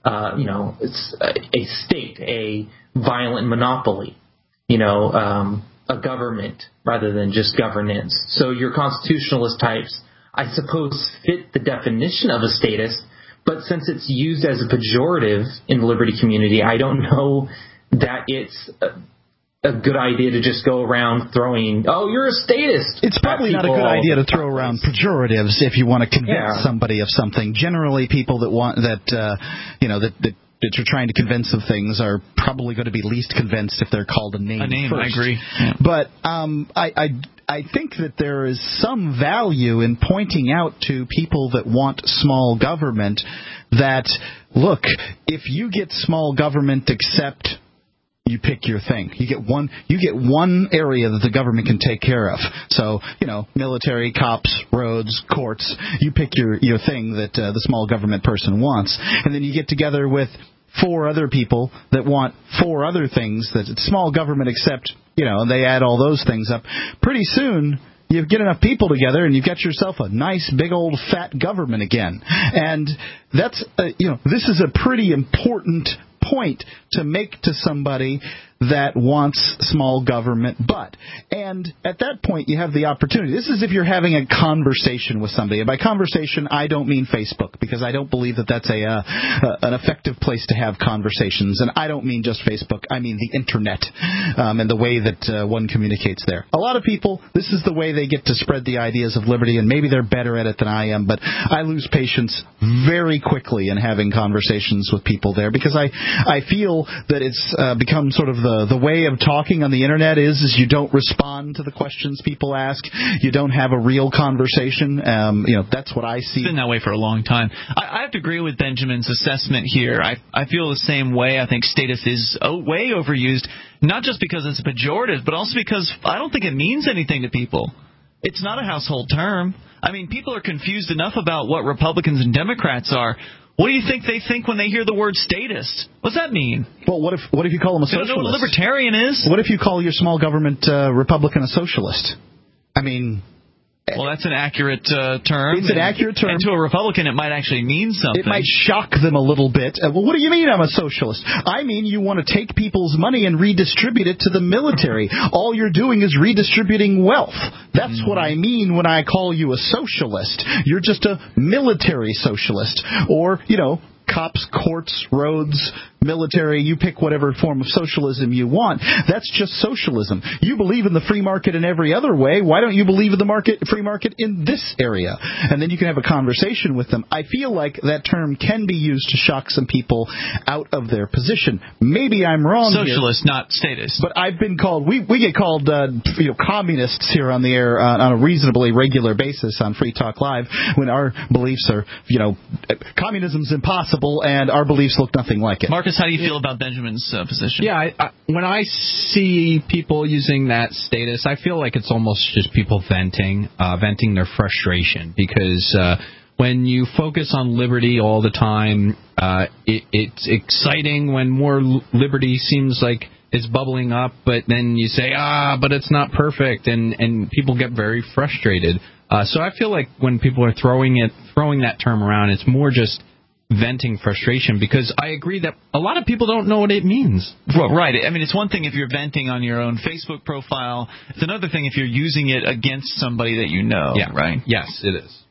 uh, you know, it's a, a state, a violent monopoly, you know, um, a government rather than just governance. So your constitutionalist types, I suppose, fit the definition of a statist, but since it's used as a pejorative in the liberty community, I don't know that it's a, a good idea to just go around throwing, oh, you're a statist. It's probably not a good idea to throw around pejoratives if you want to convince Yeah. somebody of something. Generally, people that want that, uh, you know, that, that that you're trying to convince of things are probably going to be least convinced if they're called a name. A name, first. I agree. Yeah. But um, I, I I think that there is some value in pointing out to people that want small government that, look, if you get small government except you pick your thing. You get one. You get one area that the government can take care of. So, you know, military, cops, roads, courts. You pick your your thing that uh, the small government person wants, and then you get together with four other people that want four other things that it's small government except, you know, and they add all those things up. Pretty soon, you get enough people together, and you've got yourself a nice, big, old, fat government again. And that's, uh, you know, this is a pretty important point to make to somebody that wants small government but. And at that point, you have the opportunity. This is if you're having a conversation with somebody. And by conversation, I don't mean Facebook, because I don't believe that that's a uh, uh, an effective place to have conversations. And I don't mean just Facebook. I mean the Internet um, and the way that uh, one communicates there. A lot of people, this is the way they get to spread the ideas of liberty, and maybe they're better at it than I am, but I lose patience very quickly in having conversations with people there, because I, I feel that it's uh, become sort of the the way of talking on the Internet is is you don't respond to the questions people ask. You don't have a real conversation. Um, you know, that's what I see. It's been that way for a long time. I, I have to agree with Benjamin's assessment here. I I feel the same way. I think status is oh, way overused, not just because it's a pejorative, but also because I don't think it means anything to people. It's not a household term. I mean, people are confused enough about what Republicans and Democrats are. What do you think they think when they hear the word statist? What's that mean? Well, what if what if you call them a They don't socialist? know what a libertarian is. What if you call your small government uh, Republican a socialist? I mean... Well, that's an accurate uh, term. It's an accurate term. And to a Republican, it might actually mean something. It might shock them a little bit. Uh, well, what do you mean I'm a socialist? I mean you want to take people's money and redistribute it to the military. All you're doing is redistributing wealth. That's mm-hmm. what I mean when I call you a socialist. You're just a military socialist. Or, you know, cops, courts, roads, military, you pick whatever form of socialism you want. That's just socialism. You believe in the free market in every other way. Why don't you believe in the market, free market in this area? And then you can have a conversation with them. I feel like that term can be used to shock some people out of their position. Maybe I'm wrong Socialist, here, not statist. but I've been called, we, we get called uh, you know, communists here on the air uh, on a reasonably regular basis on Free Talk Live when our beliefs are, you know, communism's impossible and our beliefs look nothing like it. Marcus, how do you feel about Benjamin's uh, position? Yeah, I, I, when I see people using that status, I feel like it's almost just people venting, uh, venting their frustration. Because uh, when you focus on liberty all the time, uh, it, it's exciting when more liberty seems like it's bubbling up, but then you say, ah, but it's not perfect, and, and people get very frustrated. Uh, so I feel like when people are throwing it, throwing that term around, it's more just venting frustration, because I agree that a lot of people don't know what it means. Well, right. I mean, it's one thing if you're venting on your own Facebook profile. It's another thing if you're using it against somebody that you know, Yeah. right? Yes, it is.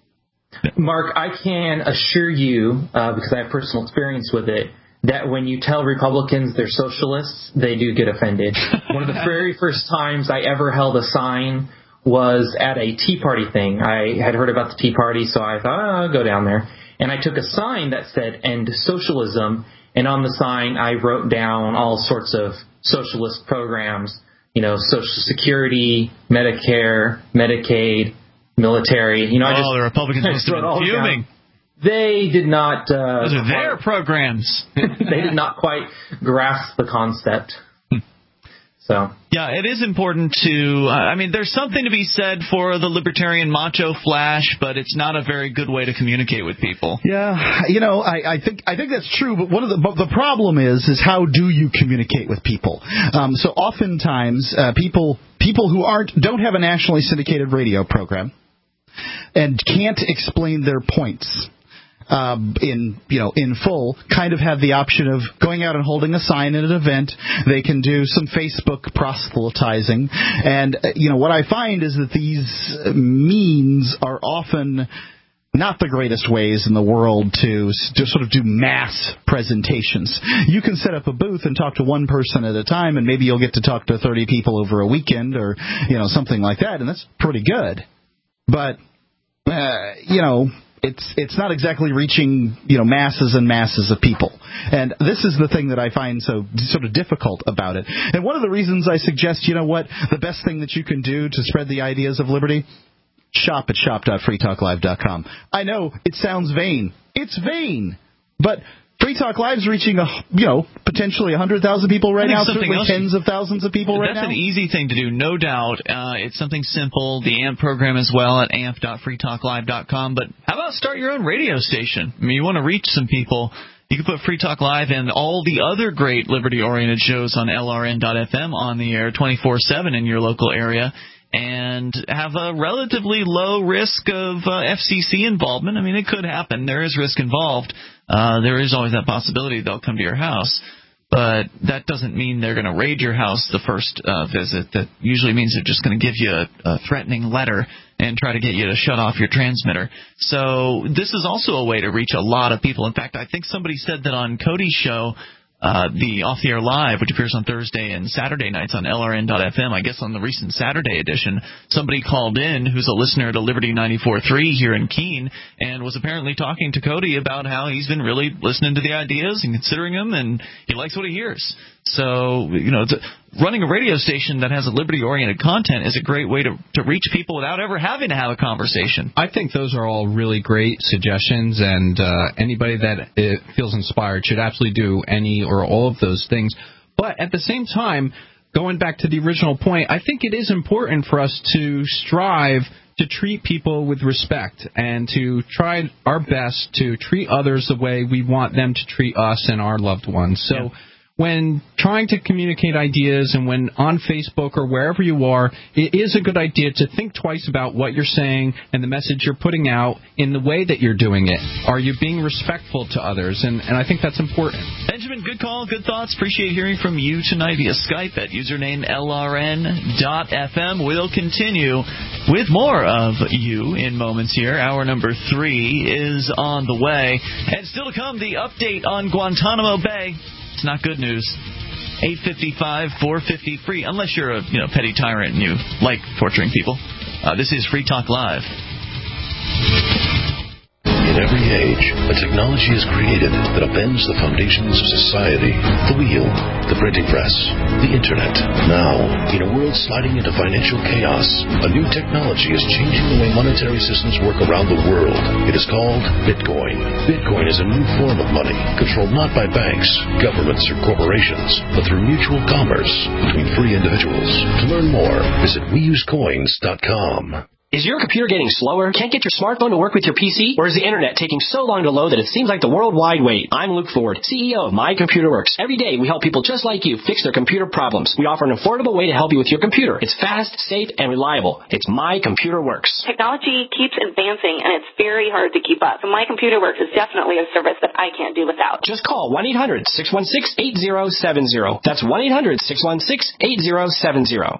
Mark, I can assure you, uh, because I have personal experience with it, that when you tell Republicans they're socialists, they do get offended. One of the very first times I ever held a sign was at a Tea Party thing. I had heard about the Tea Party, so I thought, oh, I'll go down there. And I took a sign that said, "End socialism," and on the sign I wrote down all sorts of socialist programs, you know, Social Security, Medicare, Medicaid, military. You know, I oh, just, the Republicans must have been fuming. They did not... Uh, Those are their programs. They did not quite grasp the concept. So yeah, it is important to, uh, I mean, there's something to be said for the libertarian macho flash, but it's not a very good way to communicate with people. Yeah, you know, I, I think I think that's true, but one of the but the problem is is how do you communicate with people? Um, so oftentimes uh, people people who aren't don't have a nationally syndicated radio program and can't explain their points. uh, in you know in full kind of have the option of going out and holding a sign at an event. They can do some Facebook proselytizing, and uh, you know what I find is that these means are often not the greatest ways in the world to, to sort of do mass presentations. You can set up a booth and talk to one person at a time, and maybe you'll get to talk to thirty people over a weekend or, you know, something like that, and that's pretty good. But, uh, you know, it's it's not exactly reaching, you know, masses and masses of people. And this is the thing that I find so sort of difficult about it. And one of the reasons I suggest, you know what, the best thing that you can do to spread the ideas of liberty, shop at shop dot free talk live dot com. I know it sounds vain. It's vain. But Free Talk Live's reaching, a, you know, potentially one hundred thousand people right now, certainly else, tens of thousands of people right that's now. That's an easy thing to do, no doubt. Uh, it's something simple. The A M P program as well at amp dot free talk live dot com. But how about start your own radio station? I mean, you want to reach some people. You can put Free Talk Live and all the other great liberty-oriented shows on L R N dot F M on the air twenty-four seven in your local area, and have a relatively low risk of uh, F C C involvement. I mean, it could happen. There is risk involved. Uh, there is always that possibility they'll come to your house. But that doesn't mean they're going to raid your house the first uh, visit. That usually means they're just going to give you a, a threatening letter and try to get you to shut off your transmitter. So this is also a way to reach a lot of people. In fact, I think somebody said that on Cody's show, Uh, the Off the Air Live, which appears on Thursday and Saturday nights on L R N dot F M. I guess on the recent Saturday edition, somebody called in who's a listener to Liberty ninety-four point three here in Keene and was apparently talking to Cody about how he's been really listening to the ideas and considering them, and he likes what he hears. So, you know, it's a, running a radio station that has a liberty-oriented content is a great way to, to reach people without ever having to have a conversation. I think those are all really great suggestions, and uh, anybody that uh, feels inspired should absolutely do any or all of those things. But at the same time, going back to the original point, I think it is important for us to strive to treat people with respect and to try our best to treat others the way we want them to treat us and our loved ones. So. Yeah. When trying to communicate ideas and when on Facebook or wherever you are, it is a good idea to think twice about what you're saying and the message you're putting out in the way that you're doing it. Are you being respectful to others? And, and I think that's important. Benjamin, good call, good thoughts. Appreciate hearing from you tonight via Skype at username L R N dot F M. We'll continue with more of you in moments here. Hour number three is on the way. And still to come, the update on Guantanamo Bay. It's not good news. eight fifty-five, four fifty free, unless you're a you know petty tyrant and you like torturing people. Uh, this is Free Talk Live. In every age, a technology is created that upends the foundations of society. The wheel, the printing press, the internet. Now, in a world sliding into financial chaos, a new technology is changing the way monetary systems work around the world. It is called Bitcoin. Bitcoin is a new form of money, controlled not by banks, governments, or corporations, but through mutual commerce between free individuals. To learn more, visit we use coins dot com. Is your computer getting slower? Can't get your smartphone to work with your P C? Or is the internet taking so long to load that it seems like the worldwide wait? I'm Luke Ford, C E O of My Computer Works. Every day we help people just like you fix their computer problems. We offer an affordable way to help you with your computer. It's fast, safe, and reliable. It's My Computer Works. Technology keeps advancing, and it's very hard to keep up. So My Computer Works is definitely a service that I can't do without. Just call one eight hundred, six one six, eight zero seven zero. That's one eight hundred, six one six, eight zero seven zero.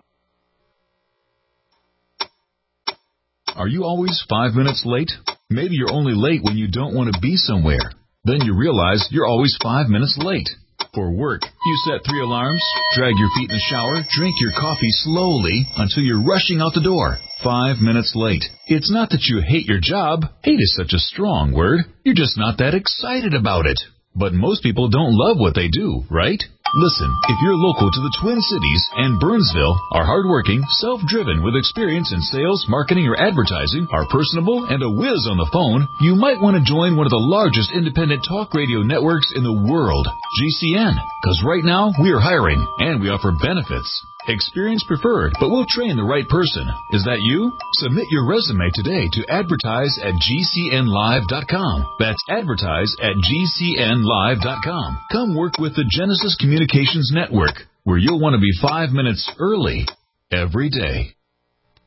Are you always five minutes late? Maybe you're only late when you don't want to be somewhere. Then you realize you're always five minutes late. For work, you set three alarms, drag your feet in the shower, drink your coffee slowly until you're rushing out the door. Five minutes late. It's not that you hate your job. Hate is such a strong word. You're just not that excited about it. But most people don't love what they do, right? Listen, if you're local to the Twin Cities and Burnsville, are hardworking, self-driven with experience in sales, marketing, or advertising, are personable, and a whiz on the phone, you might want to join one of the largest independent talk radio networks in the world, G C N. Because right now, we are hiring, and we offer benefits. Experience preferred, but we'll train the right person. Is that you? Submit your resume today to advertise at G C N live dot com. That's advertise at G C N live dot com. Come work with the Genesis Communications Network, where you'll want to be five minutes early every day.